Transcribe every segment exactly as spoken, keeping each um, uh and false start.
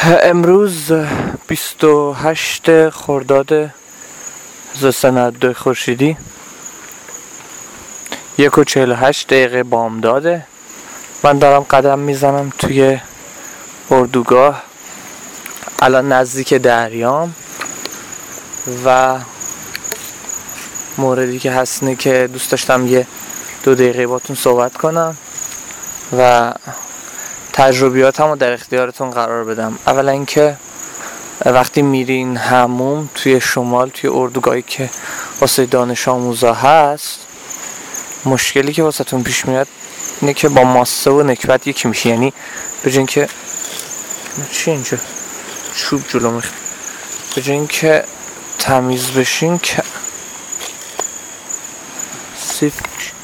امروز بیست و هشت خرداد هزار و سیصد و نود و دو خورشیدی، یک و چهل و هشت دقیقه بامداده. من دارم قدم میزنم توی اردوگاه، الان نزدیک دریام و موردی که هست اینه که دوست داشتم یه دو دقیقه باتون صحبت کنم و تجربیاتم رو در اختیارتون قرار بدم. اولا اینکه وقتی میرین حموم توی شمال، توی اردوگاهی که واسه دانش آموزا هست، مشکلی که واسه تون پیش میاد اینه که با ماسه و نکبت یکی میشه. یعنی به جای اینکه چی اینجا چوب جلو میخواد، به جای اینکه تمیز بشین که سیف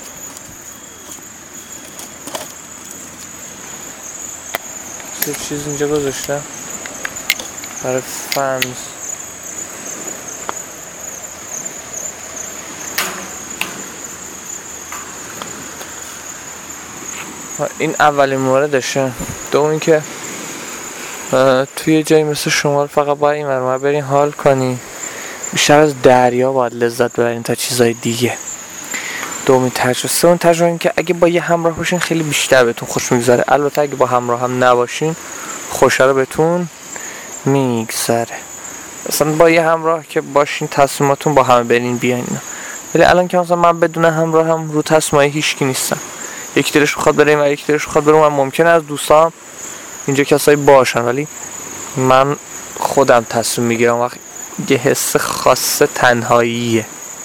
سیف چیز اینجا گذاشتم برای فنز. این اولین موردشه. دوم این که توی جایی مثل شمال فقط باید این ورمه برین حال کنی، بیشتر از دریا باید لذت ببرین تا چیزای دیگه. دومین تجربه. سومین تجربه این که اگه با یه همراه باشین خیلی بیشتر بهتون خوش میگذره. البته اگه با همراه هم نباشین خوشحال بهتون میگذره. مثلا با یه همراه که باشین تصمیماتون با همه برین بیاین، ولی الان که مثلا من بدون همراه هم رو تصمیمای هیچکی نیستم، یک دلش بخواد بره و یک دلش بخواد بره. من ممکنه از دوستام اینجا کسایی باشن ولی من خودم تصمیم میگیرم. وقتی یه حس خاص تنهاییه.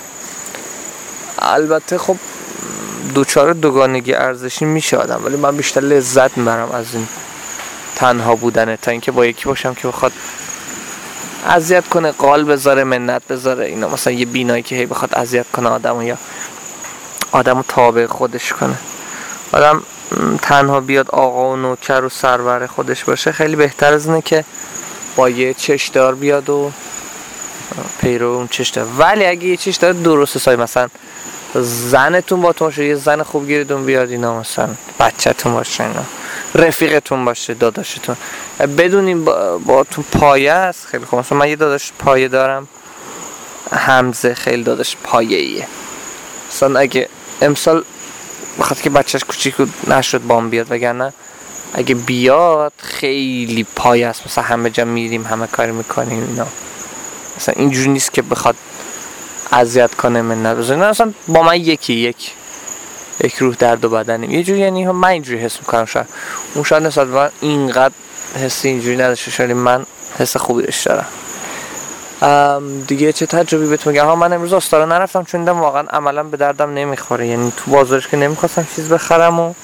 البته خب دوچار دوگانگی ارزشی میشه آدم، ولی من بیشتر لذت میبرم از این تنها بودنه تا اینکه با یکی باشم که بخواد اذیت کنه، قال بذاره، منت بذاره. اینا مثلا یه بینایی که هی بخواد اذیت کنه آدمو یا آدمو تابع خودش کنه. آدم تنها بیاد آقا و نوکر و سرور خودش باشه خیلی بهتر از اینه که با یه چشدار بیاد و پیرو اون چشدار. ولی اگه یه چشدار درست حسابی، مثلا زنتون با تو باشه، یه زن خوب گیریدون بیاد، اینا مثلا بچه‌تون باشه، اینا رفیقتون باشه، داداشتون، بدونین با, با تو پایه است خیلی خوب. مثلا من یه داداش پایه دارم، حمزه، خیلی داداش پایه ایه. مثلا اگه امسال بخاطر که بچهش کوچیک نشد بام بیاد، وگرنه اگه بیاد خیلی پایه است. مثلا همه جا میریم، همه کاری میکنیم، اینا مثلا اینجوری نیست که بخواد اذیت کنه من نبزه. نه مثلا با من یکی یک یک روح درد و بدنیم یه جوری. یعنی من اینجوری حس میکنم، شاید اون شاید نسبت من اینقدر حس اینجوری نداشته، شاید من حس خوبی داشت دارم. دیگه چه تجربی بهتون میگم؟ ها من امروز آستارا نرفتم چون دیدم واقعا عملا به دردم نمیخوره. یعنی تو بازارش که نمیخواستم چیز بخرم و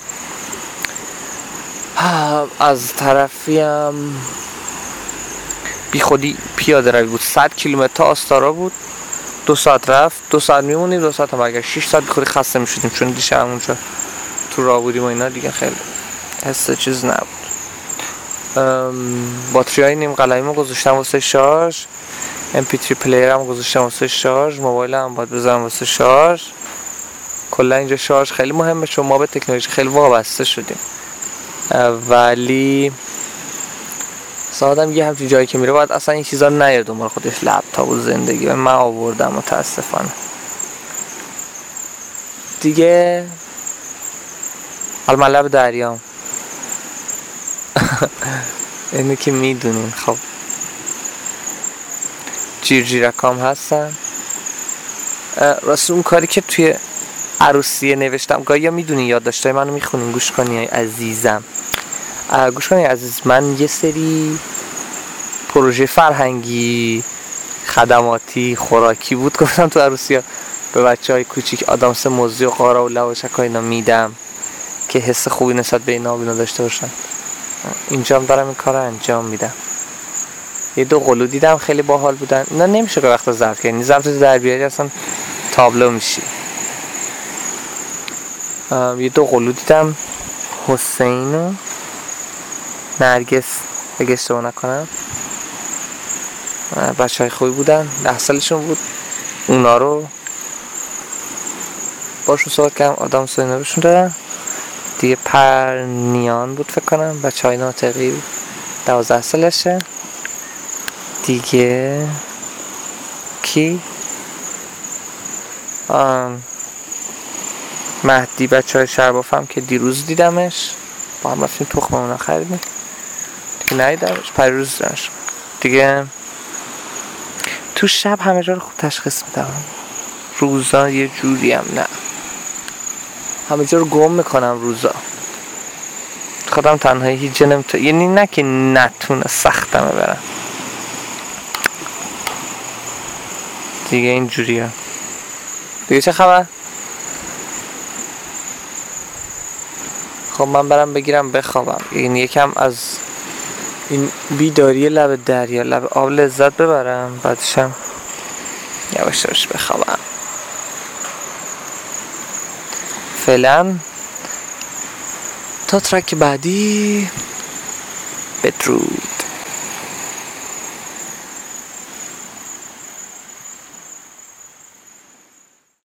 از طرفیم بی خودی پیاده روی بود. صد کیلومتر تا آستارا بود، دو ساعت رفت، دو ساعت میمونیم، دو ساعت هم اگر شش ساعت بی خودی خسته میشدیم چون دیشب اونجا تو راه بودیم و اینا دیگه خیلی حس چیز نبود. باتری های نیم قلمیمو گذاشتم واسه شارژ، ام پی تری پلیرم گذاشتم واسه شارژ، موبایلم باید بذارم واسه شارژ. کلا اینجا شارژ خیلی مهمه چون ما به تکنولوژی خیلی وابسته شدیم. ولی آدم یه همچین جایی که میره باید اصلا این چیزا نیاره دنبال خودش، لپتاپ و زندگی. و من آوردم متاسفانه دیگه. حالا من لب دریام اینو که میدونین. خب جیرجیرکام هستن. راست اون کاری که توی عروسیه نوشتم گاهی یا میدونین یادداشتای منو میخونین، گوش کنین عزیزم، گوش کنین عزیز. من یه سری پروژه فرهنگی، خدماتی، خوراکی بود گفتم تو عروسیه به بچهای کوچیک آدامس موزی و قارا و لواشک ها اینا میدم که حس خوبی نسبت به اینا بینا داشته باشن. اینجا هم دارم این کار رو انجام میدم. یه دو قلو دیدم خیلی باحال بودن. اینا نمیشه که وقتا ضبط کنی، ضبط در بیاری اصلا تابلو میشی. یه دو قلو دیدم، حسین و نرگس اگه اشتباه نکنم، بچه های خوبی بودن، ده سالشون بود. اونا رو باشون صحبت کردم، آدم ساینا بهشون دادم دیگه. پرنیان بود فکر کنم، بچه های ناطقی دوازده سالشه دیگه. کی؟ آم مهدی بچه های شرباف هم که دیروز دیدمش، با هم رفتیم تخم اونا خریدیم دیگه. ندیدمش پریروز دیدمش دیگه. تو شب همه جا رو خوب تشخیص میدم، روزا یه جوری هم نه، همه جا رو گم میکنم روزا. خودم تنهایی هیچ جا نمیتونم، یعنی نه که نتونه، سختمه برم دیگه. این جوری هم دیگه. چه خبر؟ خب من برم بگیرم بخوابم، این یکم از این بیداری لب دریا، لب آب لذت ببرم، بعدشم یواش یواش بخوابم. فعلا تا ترک بعدی، بدرود.